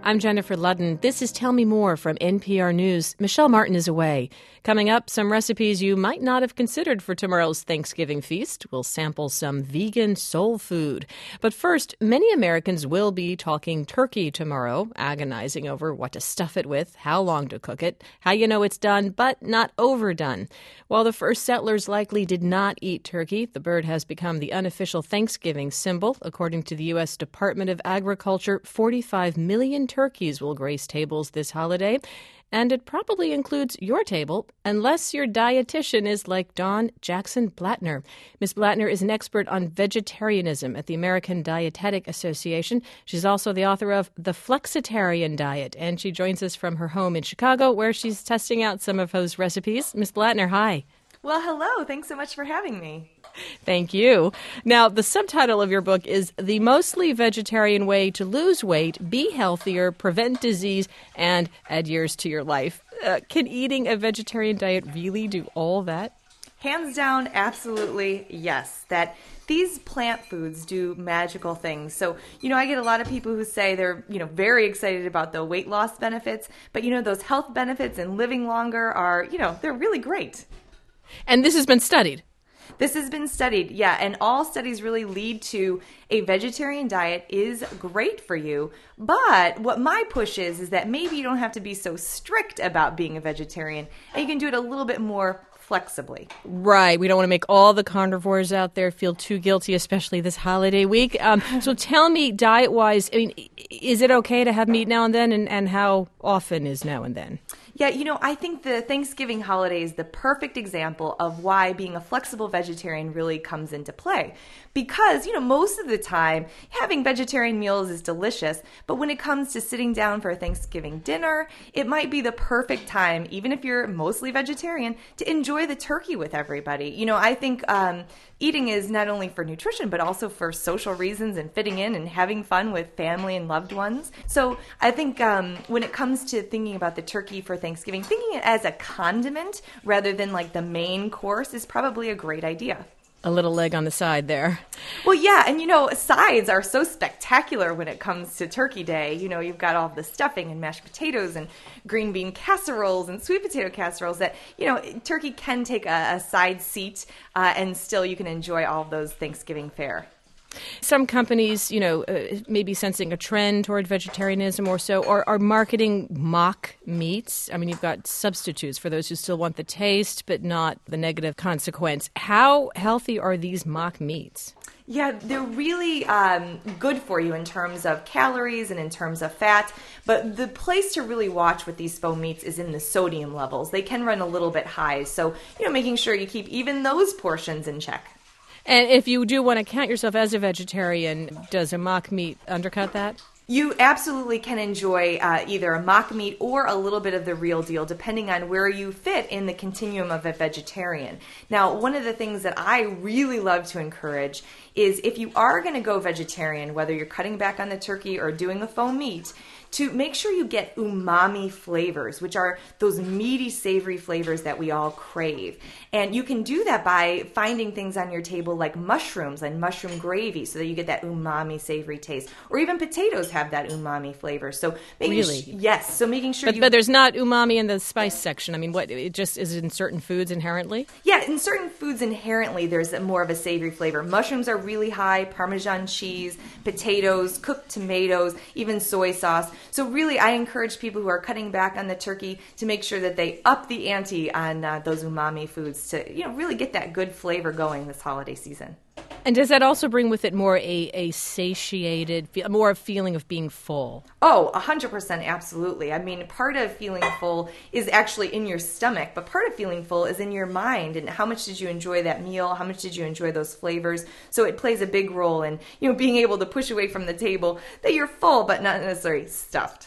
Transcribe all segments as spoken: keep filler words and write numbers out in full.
I'm Jennifer Ludden. This is Tell Me More from N P R News. Michelle Martin is away. Coming up, some recipes you might not have considered for tomorrow's Thanksgiving feast. We'll sample some vegan soul food. But first, many Americans will be talking turkey tomorrow, agonizing over what to stuff it with, how long to cook it, how you know it's done, but not overdone. While the first settlers likely did not eat turkey, the bird has become the unofficial Thanksgiving symbol. According to the U S Department of Agriculture, forty-five million turkeys will grace tables this holiday, and it probably includes your table, unless your dietitian is like Dawn Jackson Blattner. Miz Blattner is an expert on vegetarianism at the American Dietetic Association. She's also the author of The Flexitarian Diet, and she joins us from her home in Chicago, where she's testing out some of those recipes. Miz Blattner, hi. Well, hello. Thanks so much for having me. Thank you. Now, the subtitle of your book is The Mostly Vegetarian Way to Lose Weight, Be Healthier, Prevent Disease, and Add Years to Your Life. Uh, can eating a vegetarian diet really do all that? Hands down, absolutely yes. That these plant foods do magical things. So, you know, I get a lot of people who say they're, you know, very excited about the weight loss benefits, but, you know, those health benefits and living longer are, you know, they're really great. And this has been studied. This has been studied, yeah, and all studies really lead to a vegetarian diet is great for you. But what my push is, is that maybe you don't have to be so strict about being a vegetarian, and you can do it a little bit more flexibly. Right. We don't want to make all the carnivores out there feel too guilty, especially this holiday week. Um, so tell me, diet-wise, I mean, is it okay to have meat now and then, and, and how often is now and then? Yeah, you know, I think the Thanksgiving holiday is the perfect example of why being a flexible vegetarian really comes into play. Because, you know, most of the time, having vegetarian meals is delicious, but when it comes to sitting down for a Thanksgiving dinner, it might be the perfect time, even if you're mostly vegetarian, to enjoy the turkey with everybody. You know, I think um, eating is not only for nutrition, but also for social reasons and fitting in and having fun with family and loved ones. So I think um, when it comes to thinking about the turkey for Thanksgiving, thinking it as a condiment rather than like the main course is probably a great idea. A little leg on the side there. Well, yeah, and you know, sides are so spectacular when it comes to Turkey Day. You know, you've got all the stuffing and mashed potatoes and green bean casseroles and sweet potato casseroles that, you know, turkey can take a, a side seat uh, and still you can enjoy all of those Thanksgiving fare. Some companies, you know, uh, maybe sensing a trend toward vegetarianism or so, are, are marketing mock meats. I mean, you've got substitutes for those who still want the taste but not the negative consequence. How healthy are these mock meats? Yeah, they're really um, good for you in terms of calories and in terms of fat. But the place to really watch with these faux meats is in the sodium levels. They can run a little bit high. So, you know, making sure you keep even those portions in check. And if you do want to count yourself as a vegetarian, does a mock meat undercut that? You absolutely can enjoy uh, either a mock meat or a little bit of the real deal, depending on where you fit in the continuum of a vegetarian. Now, one of the things that I really love to encourage is if you are going to go vegetarian, whether you're cutting back on the turkey or doing a faux meat, to make sure you get umami flavors, which are those meaty, savory flavors that we all crave. And you can do that by finding things on your table like mushrooms and mushroom gravy so that you get that umami, savory taste. Or even potatoes have that umami flavor. So making Really? Sh- yes. So making sure But, you... but there's not umami in the spice section. I mean, what, it just is it in certain foods inherently? Yeah, in certain foods inherently, there's a more of a savory flavor. Mushrooms are really high, Parmesan cheese, potatoes, cooked tomatoes, even soy sauce. So really, I encourage people who are cutting back on the turkey to make sure that they up the ante on uh, those umami foods to, you know, really get that good flavor going this holiday season. And does that also bring with it more a, a satiated, more a feeling of being full? Oh, one hundred percent, absolutely. I mean, part of feeling full is actually in your stomach, but part of feeling full is in your mind. And how much did you enjoy that meal? How much did you enjoy those flavors? So it plays a big role in, you know, being able to push away from the table that you're full, but not necessarily stuffed.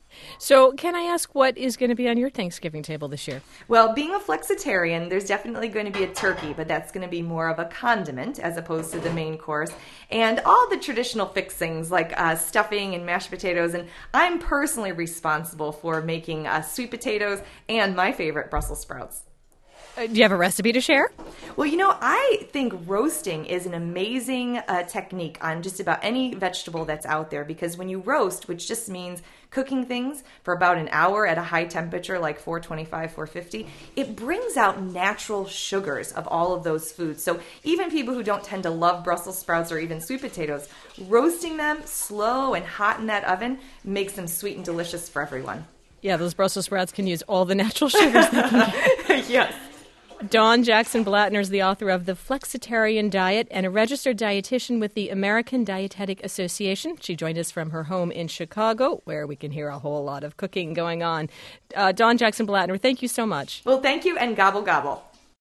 So can I ask what is going to be on your Thanksgiving table this year? Well, being a flexitarian, there's definitely going to be a turkey, but that's going to be more of a condiment as opposed to the main course. And all the traditional fixings like uh, stuffing and mashed potatoes. And I'm personally responsible for making uh, sweet potatoes and my favorite Brussels sprouts. Uh, do you have a recipe to share? Well, you know, I think roasting is an amazing uh, technique on just about any vegetable that's out there, because when you roast, which just means cooking things for about an hour at a high temperature like four twenty-five, four fifty, it brings out natural sugars of all of those foods. So even people who don't tend to love Brussels sprouts or even sweet potatoes, roasting them slow and hot in that oven makes them sweet and delicious for everyone. Yeah, those Brussels sprouts can use all the natural sugars they can get. Yes. Dawn Jackson Blattner is the author of The Flexitarian Diet and a registered dietitian with the American Dietetic Association. She joined us from her home in Chicago, where we can hear a whole lot of cooking going on. Uh, Dawn Jackson Blattner, thank you so much. Well, thank you, and gobble gobble.